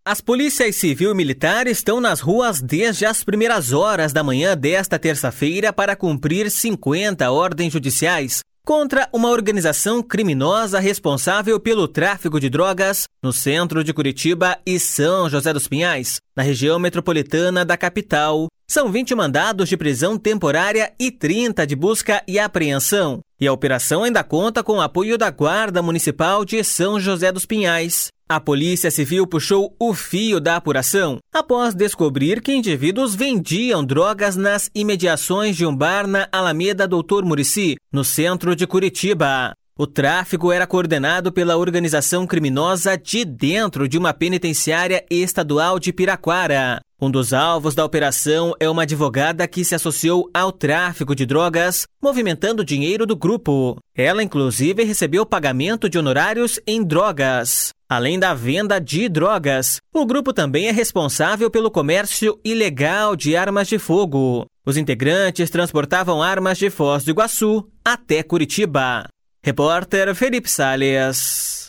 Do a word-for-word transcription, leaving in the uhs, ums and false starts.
As polícias civil e militar estão nas ruas desde as primeiras horas da manhã desta terça-feira para cumprir cinquenta ordens judiciais contra uma organização criminosa responsável pelo tráfico de drogas no centro de Curitiba e São José dos Pinhais, na região metropolitana da capital. São vinte mandados de prisão temporária e trinta de busca e apreensão. E a operação ainda conta com o apoio da Guarda Municipal de São José dos Pinhais. A Polícia Civil puxou o fio da apuração após descobrir que indivíduos vendiam drogas nas imediações de um bar na Alameda Doutor Muricy, no centro de Curitiba. O tráfico era coordenado pela organização criminosa de dentro de uma penitenciária estadual de Piraquara. Um dos alvos da operação é uma advogada que se associou ao tráfico de drogas, movimentando o dinheiro do grupo. Ela, inclusive, recebeu pagamento de honorários em drogas. Além da venda de drogas, o grupo também é responsável pelo comércio ilegal de armas de fogo. Os integrantes transportavam armas de Foz do Iguaçu até Curitiba. Repórter Felipe Salles.